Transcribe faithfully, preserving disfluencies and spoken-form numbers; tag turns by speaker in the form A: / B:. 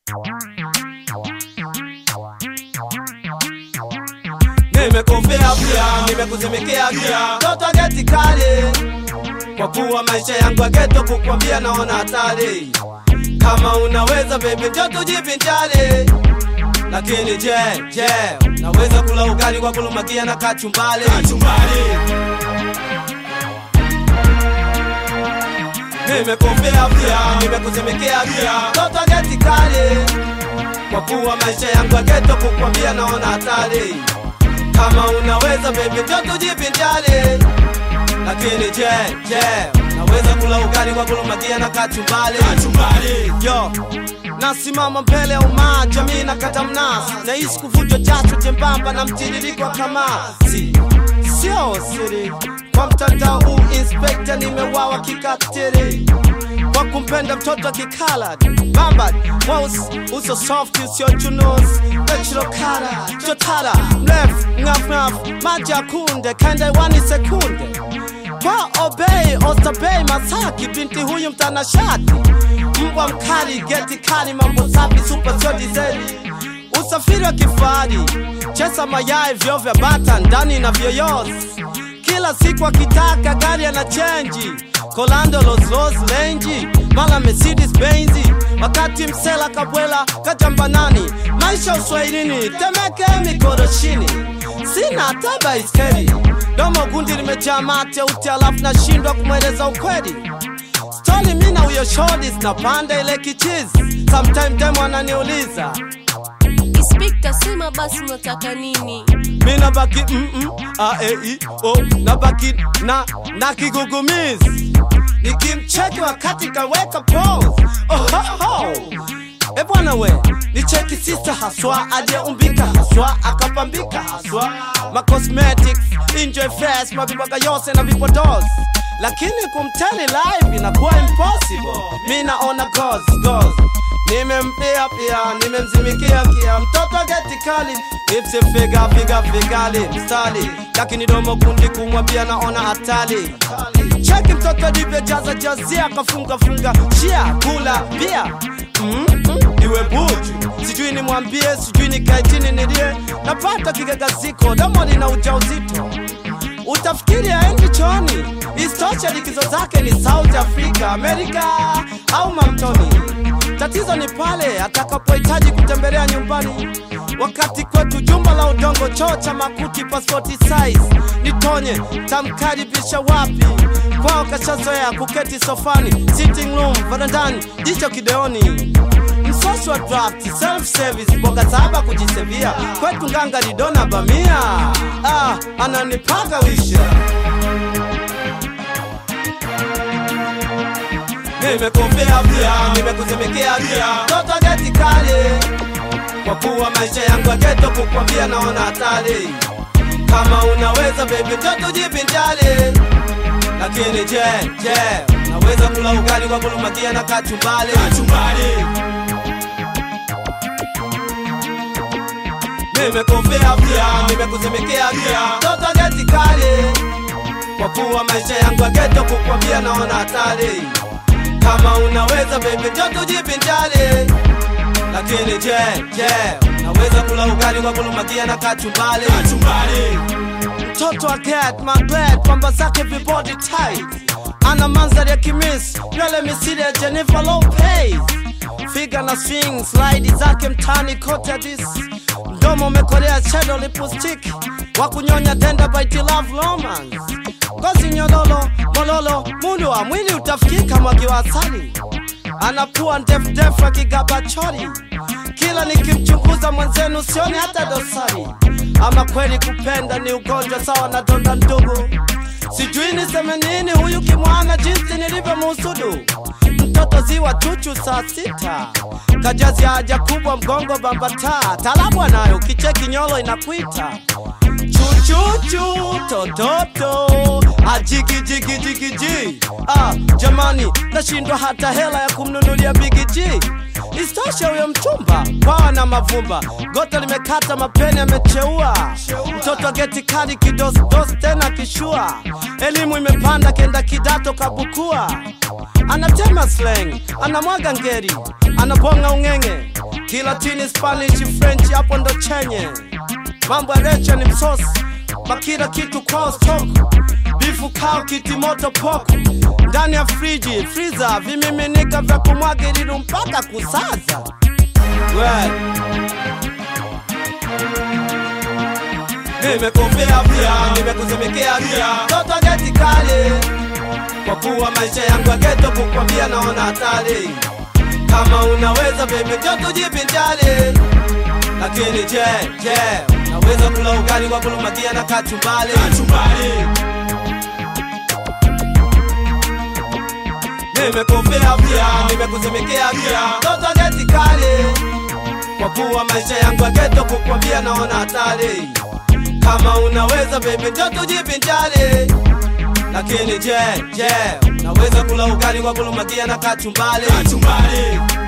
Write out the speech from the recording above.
A: Nimekufia pia, nimekuzimikea pia, toto geti kali. Kwa kuwa maisha yangu ya ghetto kukwambia naona hatari. Kama unaweza baby njoo tujivinjari. Lakini je, je, naweza kula ugali kwa kulumakia na kachumbali? Kachumbali. Nimekufia pia, nimekuzimikea pia, toto geti kali. Kwa kuwa maisha yangu ya ghetto kukwambia naona hatari. Kama unaweza baby njoo tujivinjari. Lakini je, je, naweza kula ugali kwa kulumakia na kachumbali? Kachumbali. Yo, nasimama mbele ya umma, jamii na kata mnasi. Nahisi kuvunjwa jasho jembamba na mtiririko wa kamasi. Sio siri, kwa mtandao huu inspector nimewawa kikatiri. Kwa kumpenda mtoto kikala bamba mweusi, uso soft usio chunusi, natural color, chotara, mrefu, ngaf ngaf, maji ya kunde, kanda wani sekunde. Kwa obey, ostabey, Masaki, binti huyu mtanashati. Mbwa mkali, geti kali, mambo safi, super sio dizeli. Usafiri wa kifahari, chesa mayai, vyo vya bata, ndani na vyoyozi. Kila siku akitaka gari ana change. Kolando Los Los Lenji, mala Mercedes Benzi. Wakati msela kabwela kajambanani. Maisha uswahilini, temeke mikoroshini. Sina hata baiskeli, domo gundi limejaa mate uti alafu nashindwa kumweleza ukweli. Story mina huyo shorties na panda ile kichizi. Sometime demo ananiuliza
B: Ispikta sema basi unataka nini?
A: Mina baki mm mm a e i o na baki na na kigugumizi. Nikimcheki wakati kaweka pose. Oh ho ho. E bwana we, ni cheki sister haswa, aliyeumbika haswa, akapambika haswa. Ma cosmetics, enjoy fast, mabibaga yose na vipodozi. Lakini kumtani live inakuwa impossible. Mina naona ghost, ghost. Nimempea pia, nimemzimikia kia, mtoto geti kali. Ipsi figa, figa, figali, mstali. Lakini domo kundi kumwambia naona hatari. Cheki mtoto dipe jaza jazia, kafunga funga, shia, kula, bia. Mm -hmm. Iwe buju, sijui ni mwambie, sijui ni kaitini nilie. Napata kigagaziko, domo lina ujauzito. Utafikiri aendi chooni, istosha likizo zake ni South Africa, Amerika au Mamtoni. Tatizo ni pale atakapohitaji kutembelea nyumbani. Wakati kwetu jumba la udongo, choo cha makuti, passport size. Nitonye, tamkaribisha wapi? Kwao kashazoea kuketi sofani, sitting room, varandani, jicho kideoni. Msosi wa draft, self-service, boga saba kujisevia. Kwetu nganga lidona bamia. Ah, ananipaga wisha. Nimekufia pia, nimekuzimikea pia, toto geti kali. Kwa kuwa maisha yangu ya ghetto kukwambia naona hatari. Kama unaweza baby njoo tujivinjari. Lakini je, je, naweza kula ugali kwa kulumakia na kachumbali? Kachumbali. Nimekufia pia, nimekuzimikea pia, toto geti kali. Kwa kuwa maisha yangu ya ghetto kukwambia naona hatari. Kama unaweza baby njoo tujivinjari. Lakini je, je, naweza kula ugali kwa kulumakia na kachumbali? Kachumbali. Mtoto wa cat, maglet, pamba zake vibody tight. Ana manzari ya kimis, nywele misili ya Jennifer Lopez. Figa na swing, slide zake mtani kote hadis. Mdomo umekolea shadow lipstick. Wakunyonya tender bite love romance. Ngozi nyololo, mololo, mundu wa mwili utafikika mwagi wa asali. Anapua ndefu ndefu akigaba chori. Kila nikimchunguza mwenzenu sioni hata dosari. Ama kweli kupenda ni ugonjwa sawa na donda ndugu. Sijui niseme nini huyu kimwana jinsi nilivyo musudu. Mtoto ziwa chuchu saa sita. Kajazi haja kubwa mgongo bambata. Talabu anayo kicheki nyolo inakuita. Chuchuchu tototo ajigi jigi jigi ji. Ah jamani, nashindwa hata hela ya kumnunulia bigi ji. Istosha huyo mchumba kwa na na mavumba, gota limekata mapeni yamecheua. Mtoto geti kali kidos dos tena kishua, elimu imepanda kenda kidato kabukua. Anatema slang, anamwaga ngeri, anabonga ungenge, Kilatini, Spanish, French hapo ndo chenye. Mambo ya recha ni msosi, makira kitu kwao stoko, bifu kao kitimoto poko. Ndani ya friji, freezer, vimiminika vya kumwaga ilidu mpaka kusaza. Well, nimekufia pia, nimekusemekea pia, toto geti kali. Kwa kuwa maisha yangu ya ghetto kukwambia naona hatari. Kama unaweza baby njoo tujivinjari. Lakini je, je, naweza kula ugali kwa kulumagia na kachumbali? Kachumbali. Nimekufia pia, nimekusemekea pia, toto geti kali. Kwa kuwa maisha yangu ya ghetto kukwambia naona hatari. Kama unaweza baby njoo tujivinjari. Lakini je, je, naweza kula ugali kwa kulumagia na kachumbali? Kachumbali.